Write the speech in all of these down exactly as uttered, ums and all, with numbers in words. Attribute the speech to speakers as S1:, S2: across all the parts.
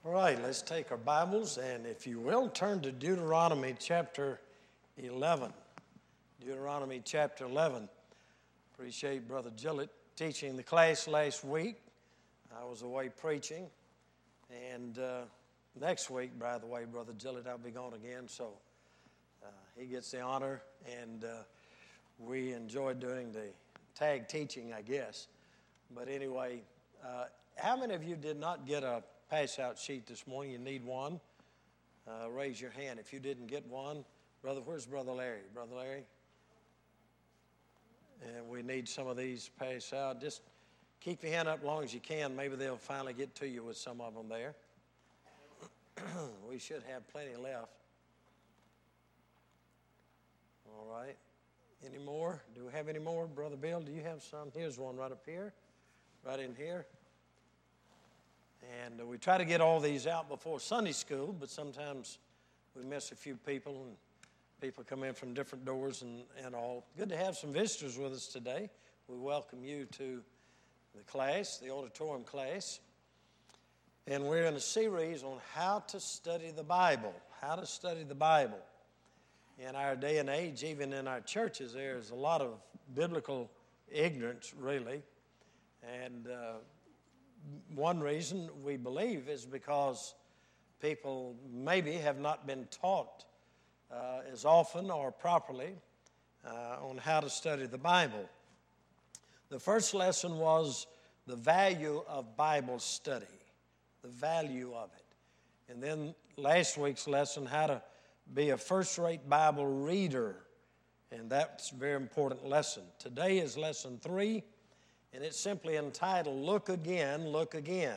S1: All right, let's take our Bibles, and if you will, turn to Deuteronomy chapter eleven. Deuteronomy chapter eleven. Appreciate Brother Gillett teaching the class last week. I was away preaching, and uh, next week, by the way, Brother Gillett, I'll be gone again, so uh, he gets the honor, and uh, we enjoyed doing the tag teaching, I guess. But anyway, uh, how many of you did not get a pass-out sheet this morning? You need one. Uh, raise your hand if you didn't get one. Brother, where's Brother Larry? Brother Larry? And we need some of these pass out. Just keep your hand up as long as you can. Maybe they'll finally get to you with some of them there. We should have plenty left. All right. Any more? Do we have any more? Brother Bill, do you have some? Here's one right up here, right in here. And we try to get all these out before Sunday school, but sometimes we miss a few people, and people come in from different doors and, and all. Good to have some visitors with us today. We welcome you to the class, the auditorium class. And we're in a series on how to study the Bible, how to study the Bible. In our day and age, even in our churches, there's a lot of biblical ignorance, really. And uh, one reason we believe is because people maybe have not been taught uh, as often or properly uh, on how to study the Bible. The first lesson was the value of Bible study, the value of it. And then last week's lesson, how to be a first-rate Bible reader, and that's a very important lesson. Today is lesson three, and it's simply entitled, Look Again, Look Again.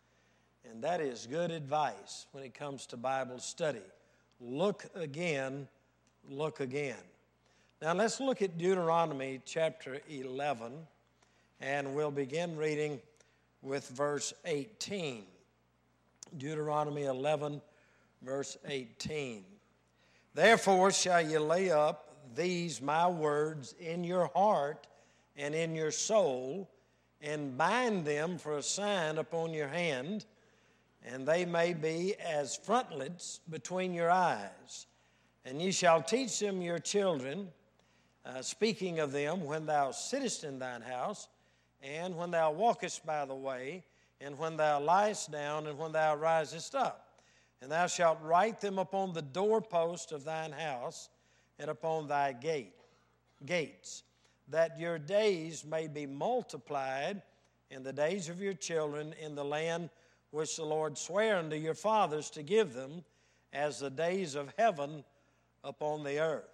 S1: And that is good advice when it comes to Bible study. Look again, look again. Now let's look at Deuteronomy chapter eleven, and we'll begin reading with verse eighteen. Deuteronomy eleven, verse eighteen. Therefore shall ye lay up these my words in your heart and in your soul, and bind them for a sign upon your hand, and they may be as frontlets between your eyes. And ye shall teach them your children, uh, speaking of them when thou sittest in thine house, and when thou walkest by the way, and when thou liest down, and when thou risest up. And thou shalt write them upon the doorpost of thine house, and upon thy gate, gates, that your days may be multiplied in the days of your children in the land which the Lord sware unto your fathers to give them, as the days of heaven upon the earth.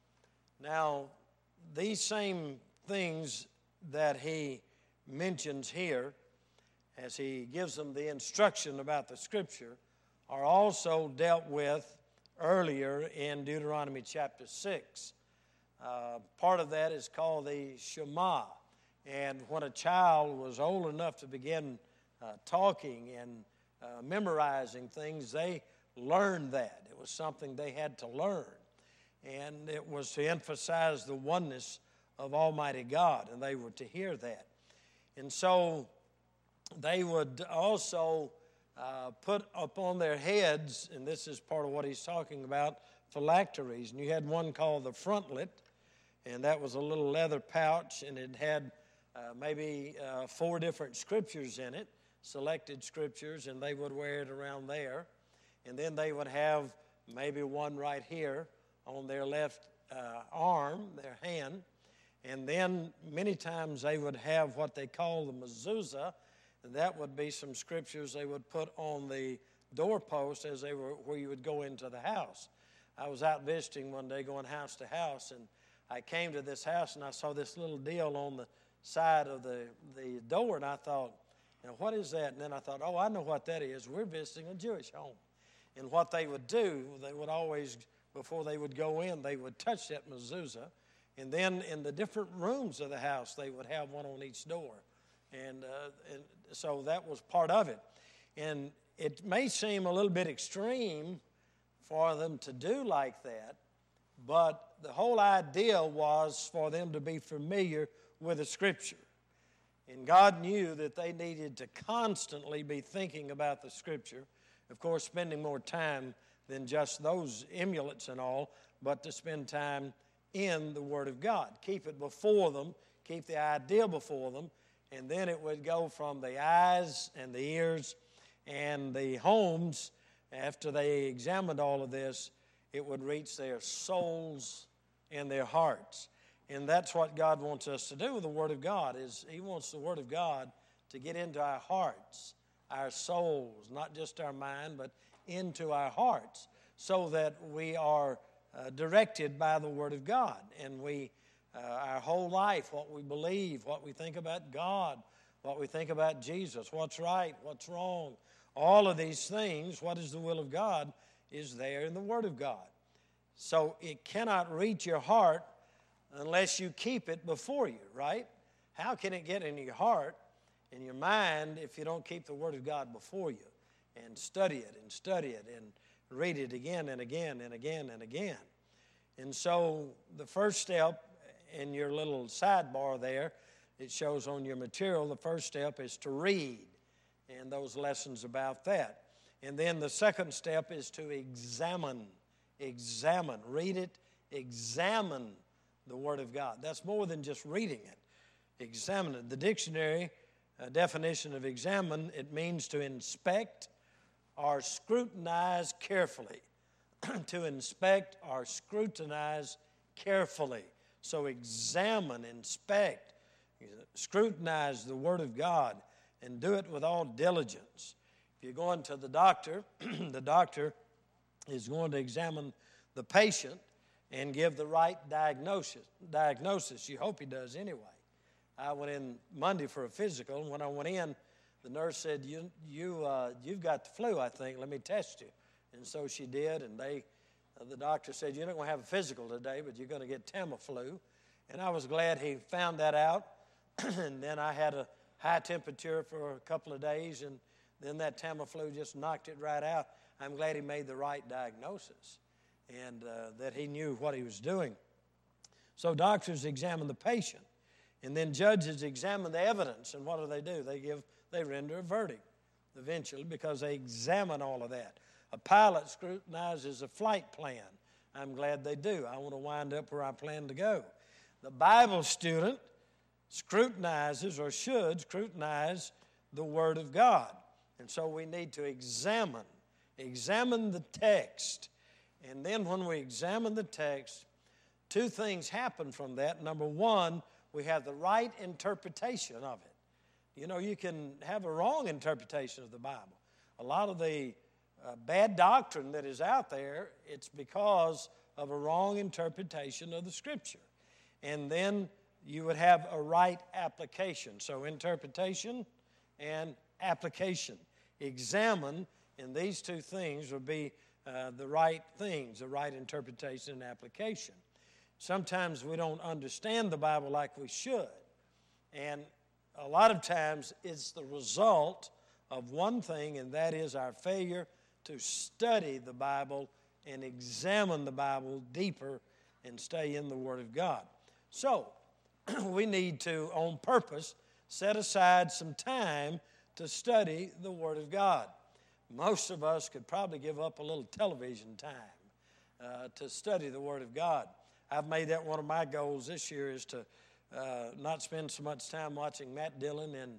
S1: Now, these same things that he mentions here, as he gives them the instruction about the Scripture, are also dealt with earlier in Deuteronomy chapter six. Uh, part of that is called the Shema. And when a child was old enough to begin uh, talking and uh, memorizing things, they learned that. It was something they had to learn. And it was to emphasize the oneness of Almighty God, and they were to hear that. And so they would also uh, put upon their heads, and this is part of what he's talking about, phylacteries. And you had one called the frontlet, and that was a little leather pouch, and it had uh, maybe uh, four different scriptures in it, selected scriptures, and they would wear it around there. And then they would have maybe one right here on their left uh, arm, their hand. And then many times they would have what they call the mezuzah, and that would be some scriptures they would put on the doorpost as they were where you would go into the house. I was out visiting one day, going house to house, and I came to this house and I saw this little deal on the side of the, the door, and I thought, you know, what is that? And then I thought, oh, I know what that is. We're visiting a Jewish home. And what they would do, they would always, before they would go in, they would touch that mezuzah. And then in the different rooms of the house, they would have one on each door. And, uh, and so that was part of it. And it may seem a little bit extreme for them to do like that, but the whole idea was for them to be familiar with the Scripture. And God knew that they needed to constantly be thinking about the Scripture Of course, spending more time than just those emulates and all, but to spend time in the Word of God. Keep it before them, keep the idea before them, and then it would go from the eyes and the ears and the homes. After they examined all of this, it would reach their souls and their hearts. And that's what God wants us to do with the Word of God, is He wants the Word of God to get into our hearts, our souls, not just our mind, but into our hearts, so that we are uh, directed by the Word of God. And we, uh, our whole life, what we believe, what we think about God, what we think about Jesus, what's right, what's wrong, all of these things, what is the will of God, is there in the Word of God. So it cannot reach your heart unless you keep it before you, right? How can it get in your heart, in your mind, if you don't keep the Word of God before you and study it and study it and read it again and again and again and again? And so the first step in your little sidebar there, it shows on your material, the first step is to read, and those lessons about that. And then the second step is to examine. Examine. Read it. Examine the Word of God. That's more than just reading it. Examine it. The dictionary uh, definition of examine, it means to inspect or scrutinize carefully. To inspect or scrutinize carefully. So examine, inspect, scrutinize the Word of God, and do it with all diligence. If you're going to the doctor, the doctor is going to examine the patient and give the right diagnosis. Diagnosis. You hope he does anyway. I went in Monday for a physical, and when I went in, the nurse said, you, you, uh, you've got the flu, I think. Let me test you. And so she did, and they, uh, the doctor said, you're not going to have a physical today, but you're going to get Tamiflu. And I was glad he found that out. And then I had a high temperature for a couple of days, and then that Tamiflu just knocked it right out. I'm glad he made the right diagnosis and uh, that he knew what he was doing. So doctors examine the patient, and then judges examine the evidence. And what do they do? They give, they render a verdict eventually because they examine all of that. A pilot scrutinizes a flight plan. I'm glad they do. I want to wind up where I plan to go. The Bible student scrutinizes or should scrutinize the Word of God. And so we need to examine, examine the text. And then when we examine the text, two things happen from that. Number one, we have the right interpretation of it. You know, you can have a wrong interpretation of the Bible. A lot of the uh, bad doctrine that is out there, it's because of a wrong interpretation of the Scripture. And then you would have a right application. So interpretation and application. Examine, and these two things would be uh, the right things, the right interpretation and application. Sometimes we don't understand the Bible like we should. And a lot of times it's the result of one thing, and that is our failure to study the Bible and examine the Bible deeper and stay in the Word of God. So, we need to, on purpose, set aside some time to study the Word of God. Most of us could probably give up a little television time uh, to study the Word of God. I've made that one of my goals this year, is to uh, not spend so much time watching Matt Dillon and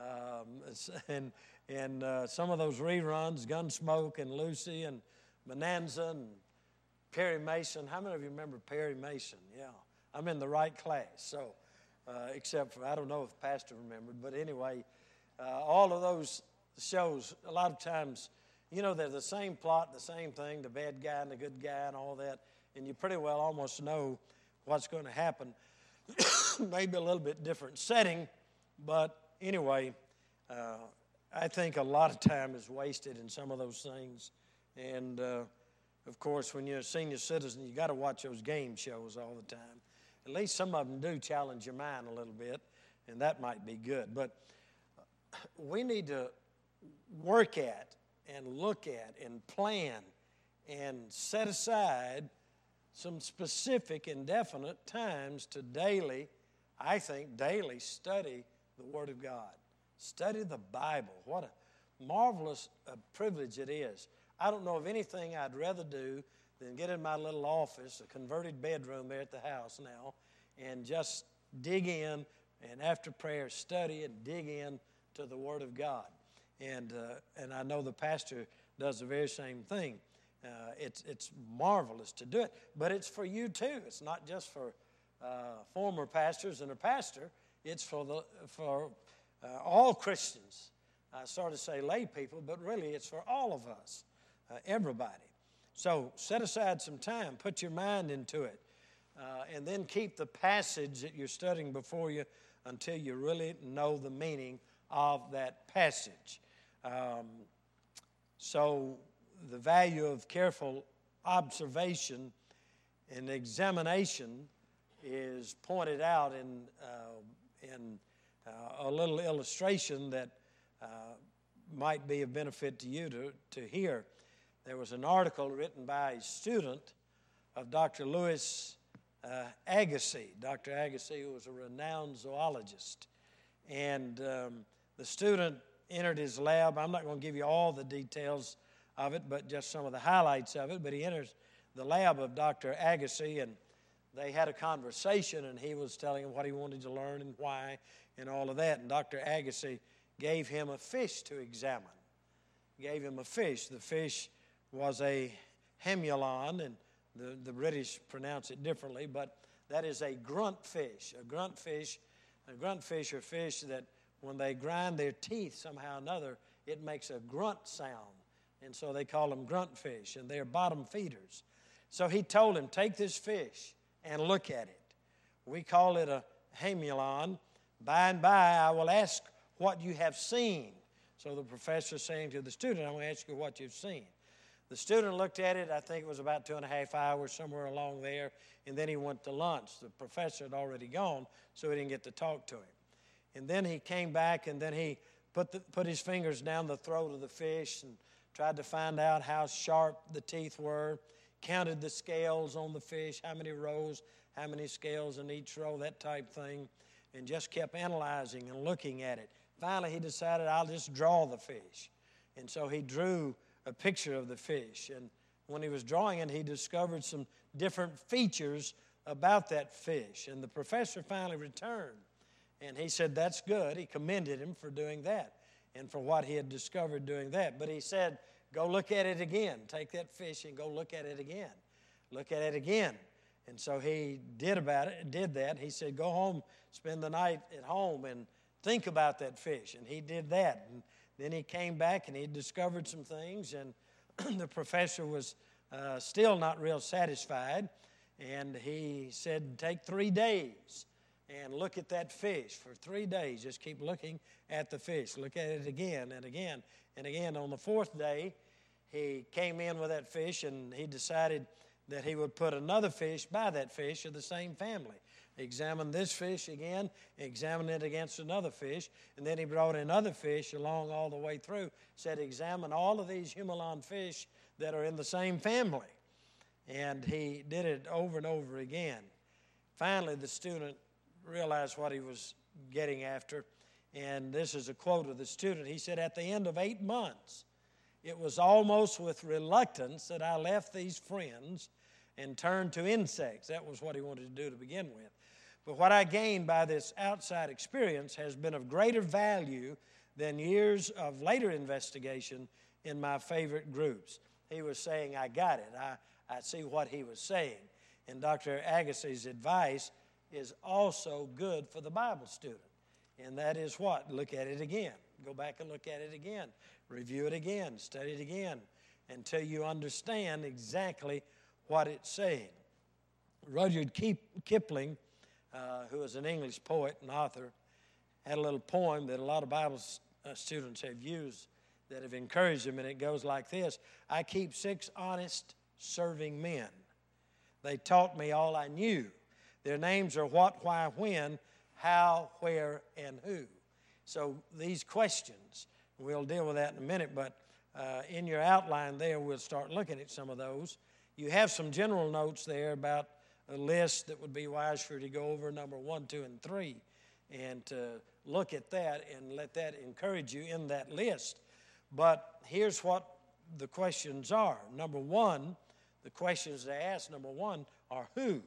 S1: um, and and uh, some of those reruns, Gunsmoke and Lucy and Bonanza and Perry Mason. How many of you remember Perry Mason? Yeah. I'm in the right class, so uh, except for, I don't know if the pastor remembered, but anyway, uh, all of those shows, a lot of times, you know, they're the same plot, the same thing, the bad guy and the good guy and all that, and you pretty well almost know what's going to happen. Maybe a little bit different setting, but anyway, uh, I think a lot of time is wasted in some of those things, and uh, of course, when you're a senior citizen, you got to watch those game shows all the time. At least some of them do challenge your mind a little bit, and that might be good. But we need to work at and look at and plan and set aside some specific and definite times to daily, I think, daily study the Word of God. Study the Bible. What a, marvelous a privilege it is. I don't know of anything I'd rather do than get in my little office, a converted bedroom there at the house now, and just dig in, and after prayer, study and dig in to the Word of God. And uh, and I know the pastor does the very same thing. Uh, it's it's marvelous to do it, but it's for you too. It's not just for uh, former pastors and a pastor. It's for the for uh, all Christians. I sort of say lay people, but really it's for all of us, uh, everybody. So set aside some time, put your mind into it, uh, and then keep the passage that you're studying before you until you really know the meaning of that passage. Um, so the value of careful observation and examination is pointed out in, uh, in uh, a little illustration that uh, might be of benefit to you to, to hear. There was an article written by a student of Doctor Louis uh, Agassiz. Doctor Agassiz was a renowned zoologist. And um, the student entered his lab. I'm not going to give you all the details of it, but just some of the highlights of it. But he enters the lab of Doctor Agassiz, and they had a conversation, and he was telling him what he wanted to learn and why and all of that. And Doctor Agassiz gave him a fish to examine. Gave him a fish. The fish was a hemulon, and the, the British pronounce it differently, but that is a grunt fish. A grunt fish, a grunt fish are fish that when they grind their teeth somehow or another, it makes a grunt sound. And so they call them grunt fish, and they're bottom feeders. So he told him, take this fish and look at it. We call it a hemulon. By and by, I will ask what you have seen. So the professor saying to the student, I'm going to ask you what you've seen. The student looked at it. I think it was about two and a half hours, somewhere along there, and then he went to lunch. The professor had already gone, so he didn't get to talk to him. And then he came back, and then he put, the, put his fingers down the throat of the fish and tried to find out how sharp the teeth were, counted the scales on the fish, how many rows, how many scales in each row, that type thing, and just kept analyzing and looking at it. Finally, he decided, I'll just draw the fish. And so he drew a picture of the fish. And when he was drawing it, he discovered some different features about that fish. And the professor finally returned. And he said, that's good. He commended him for doing that and for what he had discovered doing that. But he said, go look at it again. Take that fish and go look at it again. Look at it again. And so he did about it, did that. He said, go home, spend the night at home and think about that fish. And he did that. And then he came back and he discovered some things, and the professor was uh, still not real satisfied. And he said, take three days and look at that fish for three days. Just keep looking at the fish. Look at it again and again and again. On the fourth day, he came in with that fish, and he decided that he would put another fish by that fish of the same family. Examined this fish again, examined it against another fish, and then he brought in other fish along all the way through, said, examine all of these hemulon fish that are in the same family. And he did it over and over again. Finally, the student realized what he was getting after, and this is a quote of the student. He said, at the end of eight months, it was almost with reluctance that I left these friends and turned to insects. That was what he wanted to do to begin with. But what I gained by this outside experience has been of greater value than years of later investigation in my favorite groups. He was saying, I got it. I, I see what he was saying. And Doctor Agassiz's advice is also good for the Bible student. And that is what? Look at it again. Go back and look at it again. Review it again. Study it again until you understand exactly what it's saying. Rudyard Kipling, uh, who is an English poet and author, had a little poem that a lot of Bible uh, students have used that have encouraged him, and it goes like this. I keep six honest, serving men. They taught me all I knew. Their names are what, why, when, how, where, and who. So these questions, we'll deal with that in a minute, but uh, in your outline there, we'll start looking at some of those. You have some general notes there about a list that would be wise for you to go over, number one, two, and three, and to look at that and let that encourage you in that list. But here's what the questions are. Number one, the questions they ask, number one, are who?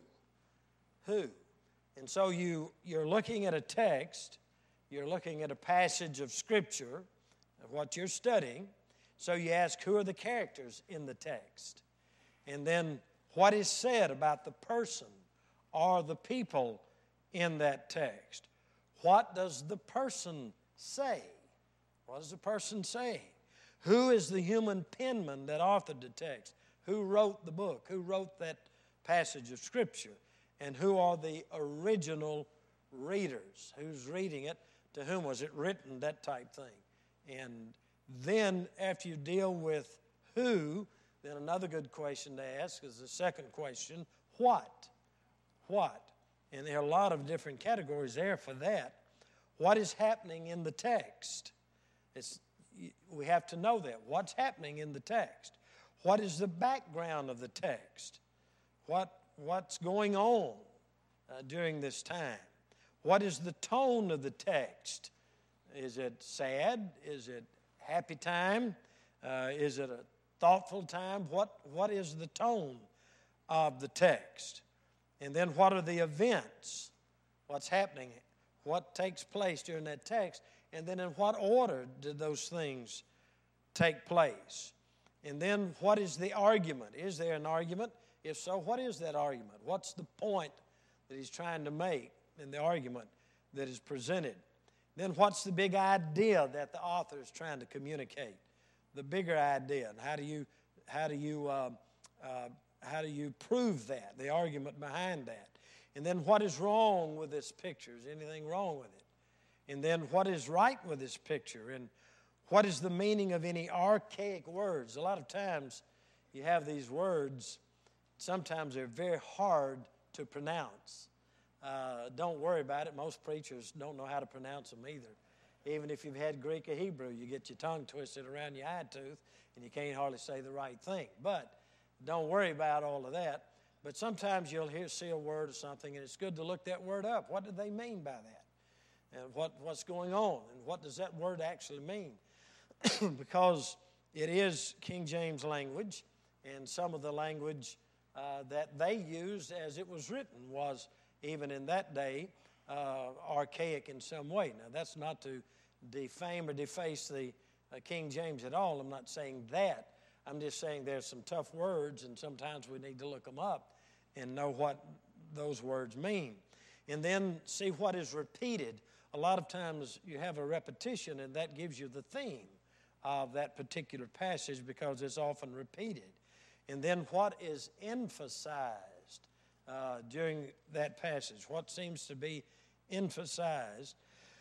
S1: Who? And so you, you're looking at a text, you're looking at a passage of Scripture, of what you're studying, so you ask, who are the characters in the text? And then, what is said about the person or the people in that text? What does the person say? What does the person say? Who is the human penman that authored the text? Who wrote the book? Who wrote that passage of Scripture? And who are the original readers? Who's reading it? To whom was it written? That type thing. And then after you deal with who, then another good question to ask is the second question, what? What? And there are a lot of different categories there for that. What is happening in the text? It's, we have to know that. What's happening in the text? What is the background of the text? What, what's going on uh, during this time? What is the tone of the text? Is it sad? Is it happy time? Uh, is it a thoughtful time? What, what is the tone of the text? And then what are the events? What's happening? What takes place during that text? And then in what order did those things take place? And then what is the argument? Is there an argument? If so, what is that argument? What's the point that he's trying to make in the argument that is presented? Then what's the big idea that the author is trying to communicate? The bigger idea, and how do you how do you uh, uh, how do you prove that? The argument behind that, and then what is wrong with this picture? Is anything wrong with it? And then what is right with this picture? And what is the meaning of any archaic words? A lot of times, you have these words. Sometimes they're very hard to pronounce. Uh, don't worry about it. Most preachers don't know how to pronounce them either. Even if you've had Greek or Hebrew, you get your tongue twisted around your eye tooth and you can't hardly say the right thing. But don't worry about all of that. But sometimes you'll hear, see a word or something, and it's good to look that word up. What do they mean by that? And what, what's going on? And what does that word actually mean? Because it is King James language, and some of the language uh, that they used as it was written was, even in that day, uh, archaic in some way. Now, that's not to defame or deface the uh, King James at all. I'm not saying that. I'm just saying there's some tough words, and sometimes we need to look them up and know what those words mean. And then see what is repeated. A lot of times you have a repetition, and that gives you the theme of that particular passage because it's often repeated. And then what is emphasized uh, during that passage? What seems to be emphasized?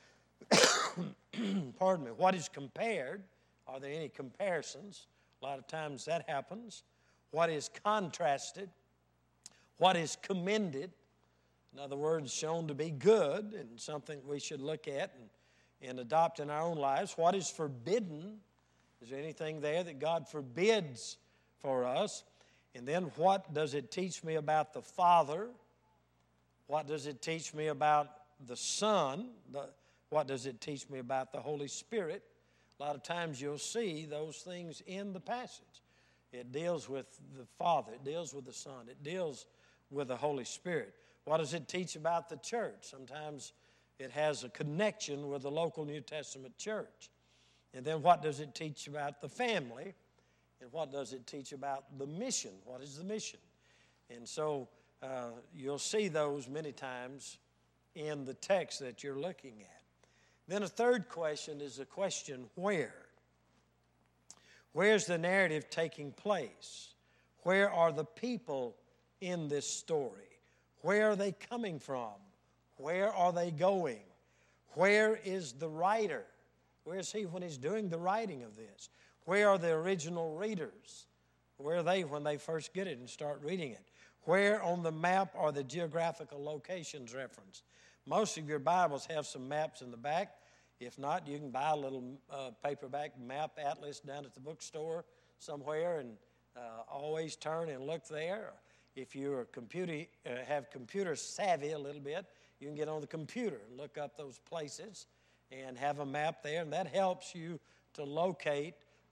S1: Pardon me. What is compared? Are there any comparisons? A lot of times that happens. What is contrasted? What is commended? In other words, shown to be good and something we should look at and, and adopt in our own lives. What is forbidden? Is there anything there that God forbids for us? And then what does it teach me about the Father? What does it teach me about the Son? The, what does it teach me about the Holy Spirit? A lot of times you'll see those things in the passage. It deals with the Father. It deals with the Son. It deals with the Holy Spirit. What does it teach about the church? Sometimes it has a connection with the local New Testament church. And then what does it teach about the family? And what does it teach about the mission? What is the mission? And so uh, you'll see those many times in the text that you're looking at. Then a third question is the question, where? Where's the narrative taking place? Where are the people in this story? Where are they coming from? Where are they going? Where is the writer? Where is he when he's doing the writing of this? Where are the original readers? Where are they when they first get it and start reading it? Where on the map are the geographical locations referenced? Most of your Bibles have some maps in the back. If not, you can buy a little uh, paperback map atlas down at the bookstore somewhere and uh, always turn and look there. If you're a computer, uh, have computer savvy a little bit, you can get on the computer and look up those places and have a map there, and that helps you to locate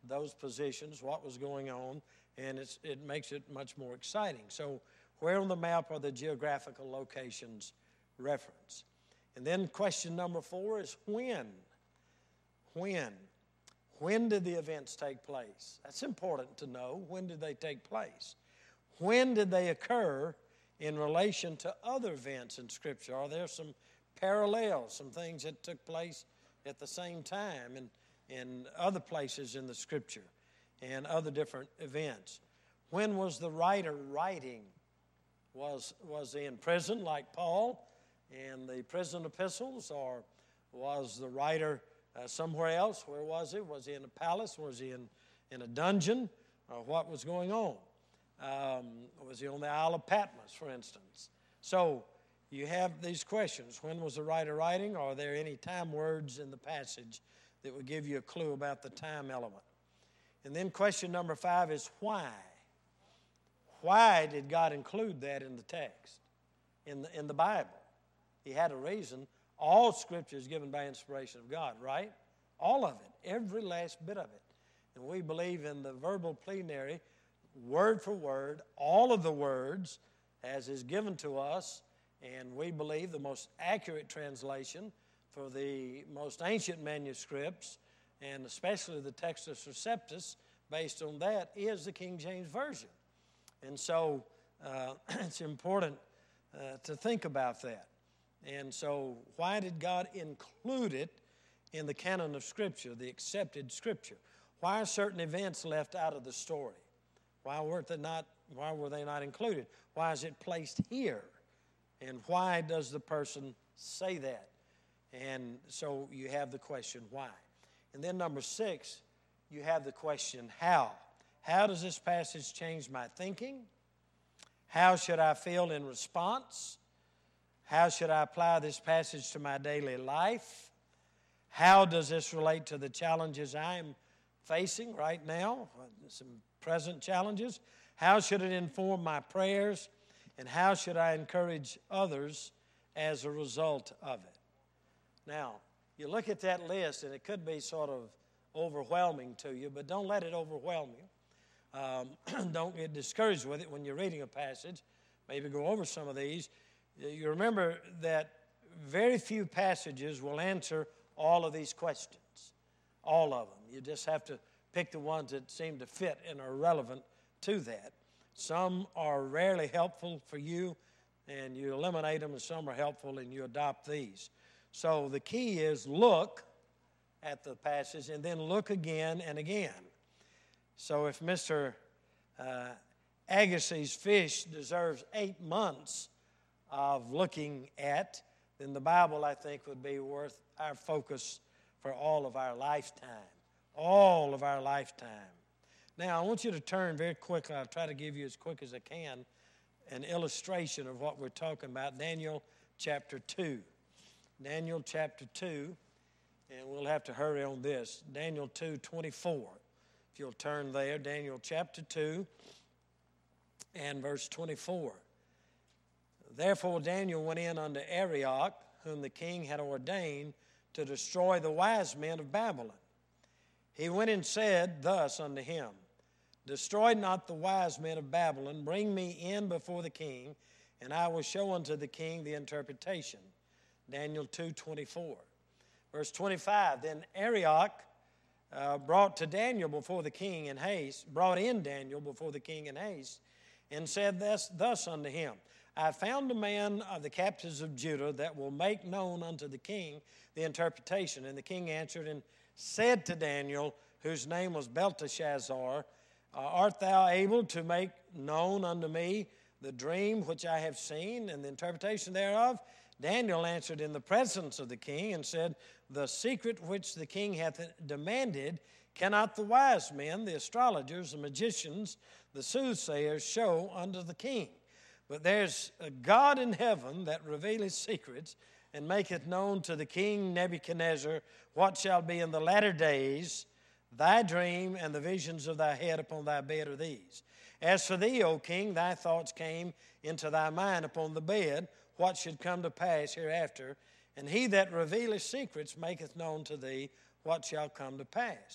S1: those positions, what was going on, and it's, it makes it much more exciting. So where on the map are the geographical locations referenced? And then question number four is when? When? When did the events take place? That's important to know. When did they take place? When did they occur in relation to other events in Scripture? Are there some parallels, some things that took place at the same time in, in other places in the Scripture and other different events? When was the writer writing? Was, was he in prison like Paul in the prison epistles, or was the writer uh, somewhere else? Where was he? Was he in a palace? Was he in, in a dungeon? Or what was going on? Um, was he on the Isle of Patmos, for instance? So you have these questions. When was the writer writing? Are there any time words in the passage that would give you a clue about the time element? And then question number five is why? Why did God include that in the text, in the, in the Bible? He had a reason. All Scripture is given by inspiration of God, right? All of it, every last bit of it. And we believe in the verbal plenary, word for word, all of the words as is given to us, and we believe the most accurate translation for the most ancient manuscripts, and especially the Textus Receptus, based on that, is the King James Version. And so uh, it's important uh, to think about that. And so why did God include it in the canon of Scripture, the accepted Scripture? Why are certain events left out of the story? Why were they not, why were they not included? Why is it placed here? And why does the person say that? And so you have the question, why? And then number six, you have the question, how? How does this passage change my thinking? How should I feel in response? How should I apply this passage to my daily life? How does this relate to the challenges I'm facing right now, some present challenges? How should it inform my prayers? And how should I encourage others as a result of it? Now, you look at that list, and it could be sort of overwhelming to you, but don't let it overwhelm you. Um, don't get discouraged with it when you're reading a passage. Maybe go over some of these. You remember that very few passages will answer all of these questions, all of them. You just have to pick the ones that seem to fit and are relevant to that. Some are rarely helpful for you, and you eliminate them, and some are helpful, and you adopt these. So the key is look at the passage, and then look again and again. So if Mister Uh, Agassiz fish deserves eight months of looking at, then the Bible, I think, would be worth our focus for all of our lifetime. All of our lifetime. Now, I want you to turn very quickly. I'll try to give you as quick as I can an illustration of what we're talking about. Daniel chapter two. Daniel chapter two, and we'll have to hurry on this. Daniel two twenty-four. If you'll turn there, Daniel chapter two and verse twenty-four. Therefore Daniel went in unto Arioch, whom the king had ordained to destroy the wise men of Babylon. He went and said thus unto him, Destroy not the wise men of Babylon, bring me in before the king, and I will show unto the king the interpretation. Daniel two twenty-four. Verse twenty-five, Then Arioch uh, brought to Daniel before the king in haste, brought in Daniel before the king in haste, and said thus, thus unto him, I found a man of the captives of Judah that will make known unto the king the interpretation. And the king answered and said to Daniel, whose name was Belteshazzar, Art thou able to make known unto me the dream which I have seen and the interpretation thereof? Daniel answered in the presence of the king and said, The secret which the king hath demanded cannot the wise men, the astrologers, the magicians, the soothsayers show unto the king. But there's a God in heaven that revealeth secrets and maketh known to the king Nebuchadnezzar what shall be in the latter days. Thy dream and the visions of thy head upon thy bed are these. As for thee, O king, thy thoughts came into thy mind upon the bed, what should come to pass hereafter. And he that revealeth secrets maketh known to thee what shall come to pass.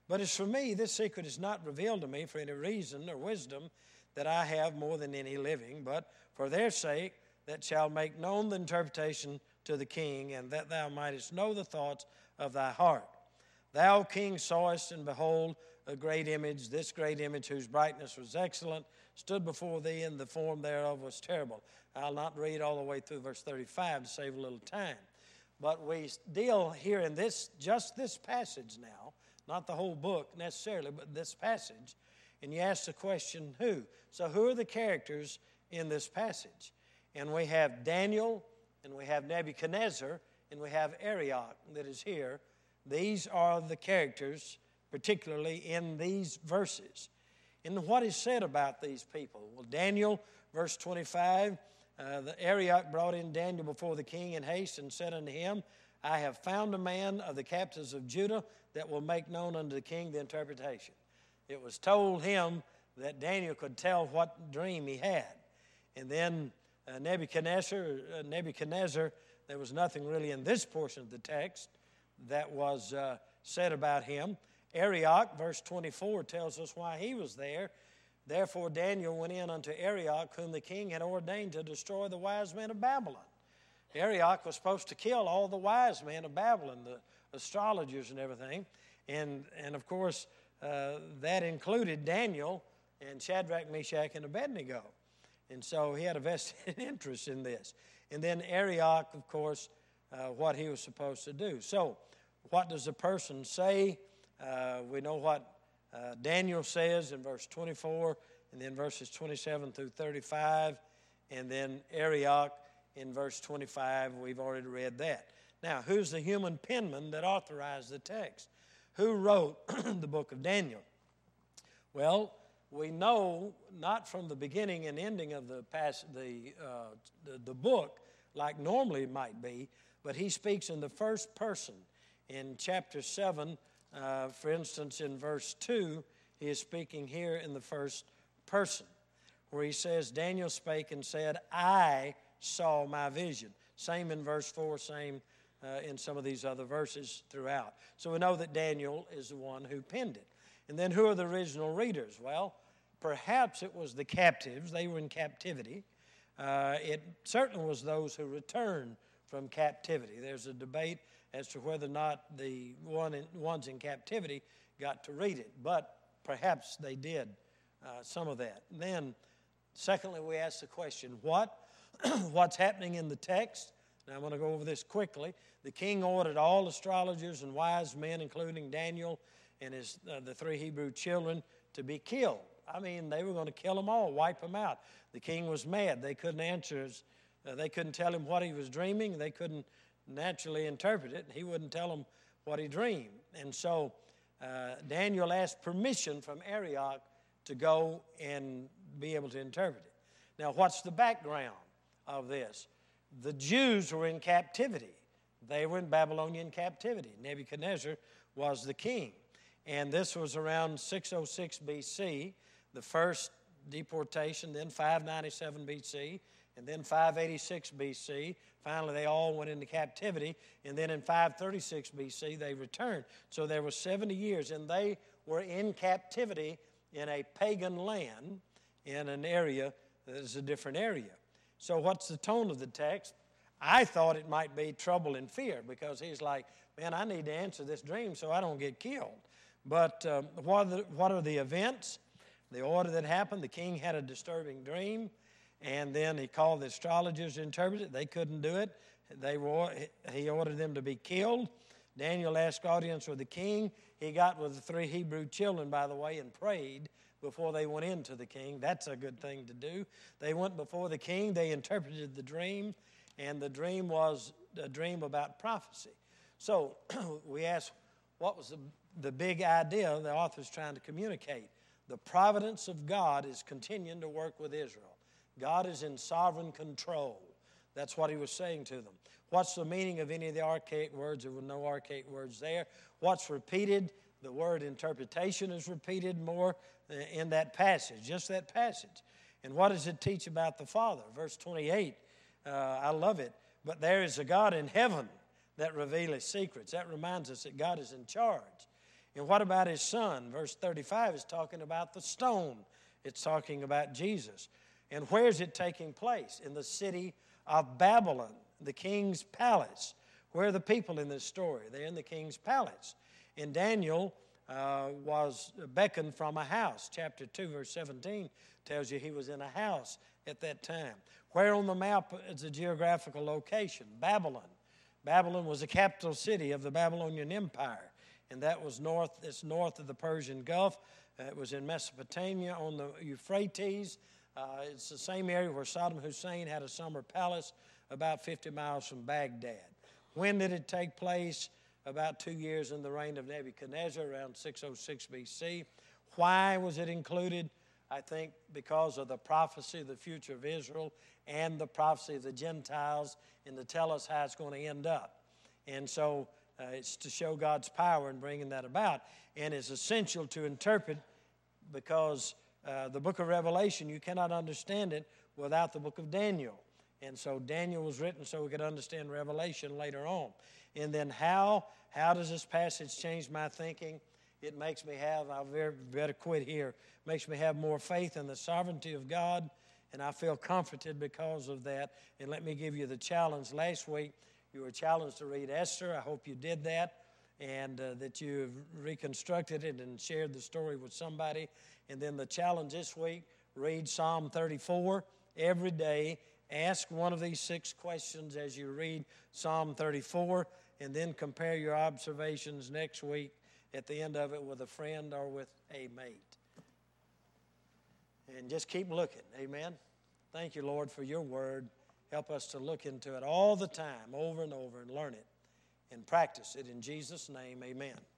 S1: But as for me, this secret is not revealed to me for any reason or wisdom that I have more than any living, but for their sake that shall make known the interpretation to the king, and that thou mightest know the thoughts of thy heart. Thou, king, sawest, and behold, a great image, this great image whose brightness was excellent, stood before thee, and the form thereof was terrible. I'll not read all the way through verse thirty-five to save a little time. But we deal here in this, just this passage now, not the whole book necessarily, but this passage. And you ask the question, who? So who are the characters in this passage? And we have Daniel, and we have Nebuchadnezzar, and we have Arioch that is here. These are the characters, particularly in these verses. And what is said about these people? Well, Daniel, verse twenty-five, uh, the Arioch brought in Daniel before the king in haste and said unto him, I have found a man of the captives of Judah that will make known unto the king the interpretation. It was told him that Daniel could tell what dream he had. And then uh, Nebuchadnezzar, uh, Nebuchadnezzar, there was nothing really in this portion of the text that was uh, said about him. Arioch, verse twenty-four, tells us why he was there. Therefore Daniel went in unto Arioch, whom the king had ordained to destroy the wise men of Babylon. Arioch was supposed to kill all the wise men of Babylon, the astrologers and everything. And, and of course, uh, that included Daniel and Shadrach, Meshach, and Abednego. And so he had a vested interest in this. And then Arioch, of course, uh, what he was supposed to do. So what does the person say? Uh, we know what uh, Daniel says in verse twenty-four, and then verses twenty-seven through thirty-five, and then Arioch in verse twenty-five. We've already read that. Now, who's the human penman that authorized the text? Who wrote the book of Daniel? Well, we know not from the beginning and ending of the, pass, the, uh, the, the book, like normally it might be, but he speaks in the first person. In chapter seven, uh, for instance, in verse two, he is speaking here in the first person, where he says, Daniel spake and said, I saw my vision. Same in verse four, same uh, in some of these other verses throughout. So we know that Daniel is the one who penned it. And then who are the original readers? Well, perhaps it was the captives. They were in captivity. Uh, it certainly was those who returned from captivity. There's a debate as to whether or not the one in, ones in captivity got to read it, but perhaps they did uh, some of that. And then, secondly, we ask the question, what? What's happening in the text? Now, I'm going to go over this quickly. The king ordered all astrologers and wise men, including Daniel and his uh, the three Hebrew children, to be killed. I mean, they were going to kill them all, wipe them out. The king was mad. They couldn't answer his, uh, they couldn't tell him what he was dreaming. They couldn't naturally interpret it. He wouldn't tell them what he dreamed. And so uh, Daniel asked permission from Arioch to go and be able to interpret it. Now, what's the background of this? The Jews were in captivity. They were in Babylonian captivity. Nebuchadnezzar was the king. And this was around six oh six B C, the first deportation, then five ninety-seven B C, and then five eighty-six B C. Finally, they all went into captivity, and then in five thirty-six B C, they returned. So there were seventy years, and they were in captivity in a pagan land, in an area that is a different area. So what's the tone of the text? I thought it might be trouble and fear, because he's like, man, I need to answer this dream so I don't get killed. But um, what, are the, what are the events? The order that happened, the king had a disturbing dream, and then he called the astrologers to interpret it. They couldn't do it. They were, he ordered them to be killed. Daniel asked audience with the king. He got with the three Hebrew children, by the way, and prayed before they went into the king. That's a good thing to do. They went before the king. They interpreted the dream, and the dream was a dream about prophecy. So we asked, what was the, the big idea the author's trying to communicate? The providence of God is continuing to work with Israel. God is in sovereign control. That's what he was saying to them. What's the meaning of any of the archaic words? There were no archaic words there. What's repeated? The word interpretation is repeated more in that passage, just that passage. And what does it teach about the Father? Verse twenty-eight, uh, I love it. But there is a God in heaven that revealeth secrets. That reminds us that God is in charge. And what about his son? Verse thirty-five is talking about the stone. It's talking about Jesus. And where is it taking place? In the city of Babylon, the king's palace. Where are the people in this story? They're in the king's palace. And Daniel uh, was beckoned from a house. Chapter two, verse seventeen tells you he was in a house at that time. Where on the map is the geographical location? Babylon. Babylon was the capital city of the Babylonian Empire. And that was north, it's north of the Persian Gulf. Uh, it was in Mesopotamia on the Euphrates. Uh, it's the same area where Saddam Hussein had a summer palace about fifty miles from Baghdad. When did it take place? About two years in the reign of Nebuchadnezzar, around six oh six B C. Why was it included? I think because of the prophecy of the future of Israel and the prophecy of the Gentiles, and to tell us how it's going to end up. And so uh, it's to show God's power in bringing that about. And it's essential to interpret because uh, the book of Revelation, you cannot understand it without the book of Daniel. And so Daniel was written so we could understand Revelation later on. And then how, how does this passage change my thinking? It makes me have, I better quit here, makes me have more faith in the sovereignty of God, and I feel comforted because of that. And let me give you the challenge. Last week, you were challenged to read Esther. I hope you did that, and uh, that you've reconstructed it and shared the story with somebody. And then the challenge this week, read Psalm thirty-four every day. Ask one of these six questions as you read Psalm thirty-four, and then compare your observations next week at the end of it with a friend or with a mate. And just keep looking. Amen. Thank you, Lord, for your word. Help us to look into it all the time, over and over, and learn it and practice it. In Jesus' name, amen.